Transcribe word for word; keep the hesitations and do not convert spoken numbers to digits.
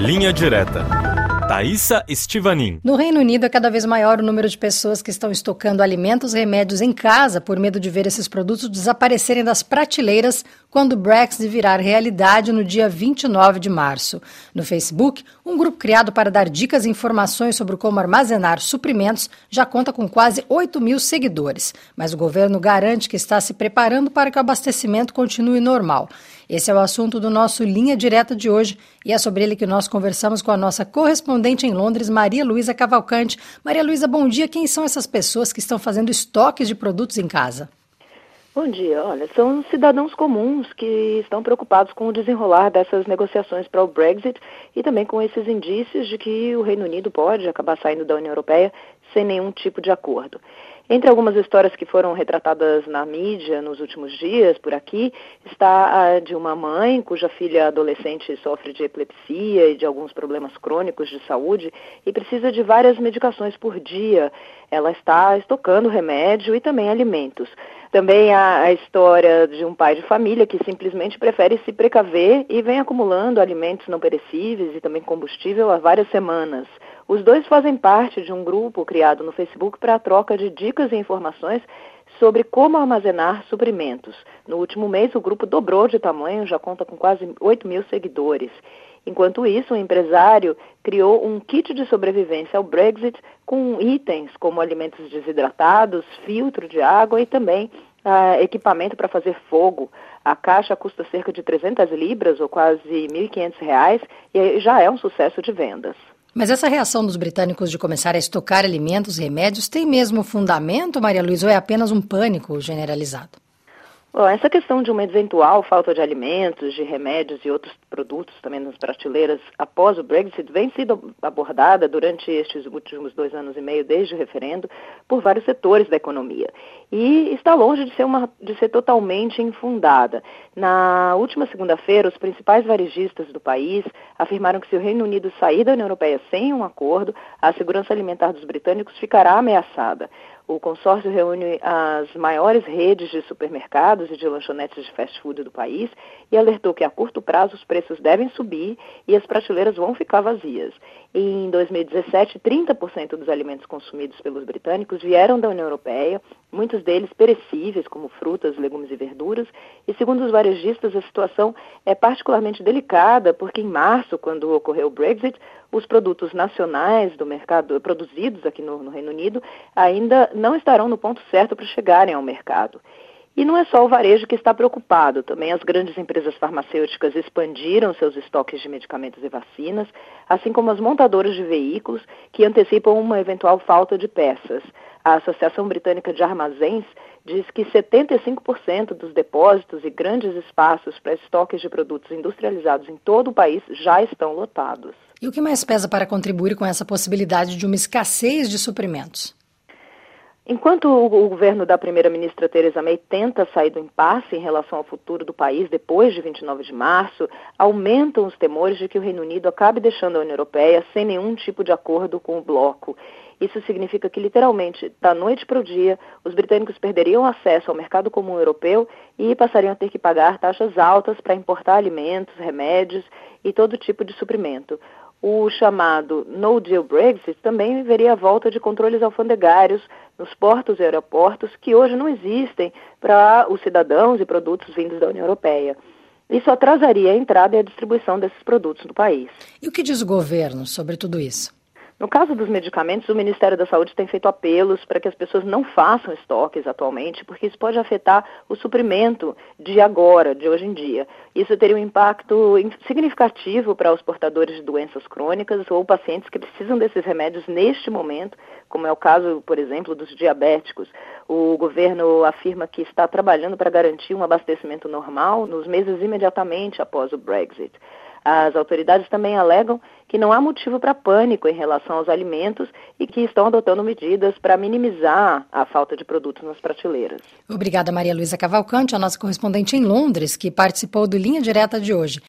Linha Direta. Thaisa Estivanin. No Reino Unido é cada vez maior o número de pessoas que estão estocando alimentos e remédios em casa por medo de ver esses produtos desaparecerem das prateleiras quando o Brexit virar realidade no dia vinte e nove de março. No Facebook, um grupo criado para dar dicas e informações sobre como armazenar suprimentos já conta com quase oito mil seguidores, mas o governo garante que está se preparando para que o abastecimento continue normal. Esse é o assunto do nosso Linha Direta de hoje e é sobre ele que nós conversamos com a nossa correspondente em Londres, Maria Luísa Cavalcante. Maria Luísa, bom dia. Quem são essas pessoas que estão fazendo estoques de produtos em casa? Bom dia. Olha, são cidadãos comuns que estão preocupados com o desenrolar dessas negociações para o Brexit e também com esses indícios de que o Reino Unido pode acabar saindo da União Europeia sem nenhum tipo de acordo. Entre algumas histórias que foram retratadas na mídia nos últimos dias por aqui, está a de uma mãe cuja filha adolescente sofre de epilepsia e de alguns problemas crônicos de saúde e precisa de várias medicações por dia. Ela está estocando remédio e também alimentos. Também há a história de um pai de família que simplesmente prefere se precaver e vem acumulando alimentos não perecíveis e também combustível há várias semanas. Os dois fazem parte de um grupo criado no Facebook para a troca de dicas e informações sobre como armazenar suprimentos. No último mês, o grupo dobrou de tamanho, já conta com quase oito mil seguidores. Enquanto isso, o empresário criou um kit de sobrevivência ao Brexit com itens como alimentos desidratados, filtro de água e também ah, equipamento para fazer fogo. A caixa custa cerca de trezentas libras, ou quase mil e quinhentos reais, e já é um sucesso de vendas. Mas essa reação dos britânicos de começar a estocar alimentos e remédios tem mesmo fundamento, Maria Luísa, ou é apenas um pânico generalizado? Bom, essa questão de uma eventual falta de alimentos, de remédios e outros produtos também nas prateleiras após o Brexit vem sendo abordada durante estes últimos dois anos e meio, desde o referendo, por vários setores da economia. E está longe de ser, uma, de ser totalmente infundada. Na última segunda-feira, os principais varejistas do país afirmaram que se o Reino Unido sair da União Europeia sem um acordo, a segurança alimentar dos britânicos ficará ameaçada. O consórcio reúne as maiores redes de supermercados e de lanchonetes de fast food do país e alertou que a curto prazo os preços devem subir e as prateleiras vão ficar vazias. Em dois mil e dezessete, trinta por cento dos alimentos consumidos pelos britânicos vieram da União Europeia, muitos deles perecíveis, como frutas, legumes e verduras, e segundo os varejistas, a situação é particularmente delicada, porque em março, quando ocorreu o Brexit, os produtos nacionais do mercado, produzidos aqui no, no Reino Unido, ainda não estarão no ponto certo para chegarem ao mercado. E não é só o varejo que está preocupado, também as grandes empresas farmacêuticas expandiram seus estoques de medicamentos e vacinas, assim como as montadoras de veículos, que antecipam uma eventual falta de peças. A Associação Britânica de Armazéns diz que setenta e cinco por cento dos depósitos e grandes espaços para estoques de produtos industrializados em todo o país já estão lotados. E o que mais pesa para contribuir com essa possibilidade de uma escassez de suprimentos? Enquanto o governo da primeira-ministra Theresa May tenta sair do impasse em relação ao futuro do país depois de vinte e nove de março, aumentam os temores de que o Reino Unido acabe deixando a União Europeia sem nenhum tipo de acordo com o bloco. Isso significa que, literalmente, da noite para o dia, os britânicos perderiam acesso ao mercado comum europeu e passariam a ter que pagar taxas altas para importar alimentos, remédios e todo tipo de suprimento. O chamado No Deal Brexit também veria a volta de controles alfandegários nos portos e aeroportos que hoje não existem para os cidadãos e produtos vindos da União Europeia. Isso atrasaria a entrada e a distribuição desses produtos no país. E o que diz o governo sobre tudo isso? No caso dos medicamentos, o Ministério da Saúde tem feito apelos para que as pessoas não façam estoques atualmente, porque isso pode afetar o suprimento de agora, de hoje em dia. Isso teria um impacto significativo para os portadores de doenças crônicas ou pacientes que precisam desses remédios neste momento, como é o caso, por exemplo, dos diabéticos. O governo afirma que está trabalhando para garantir um abastecimento normal nos meses imediatamente após o Brexit. As autoridades também alegam que não há motivo para pânico em relação aos alimentos e que estão adotando medidas para minimizar a falta de produtos nas prateleiras. Obrigada, Maria Luísa Cavalcante, a nossa correspondente em Londres, que participou do Linha Direta de hoje.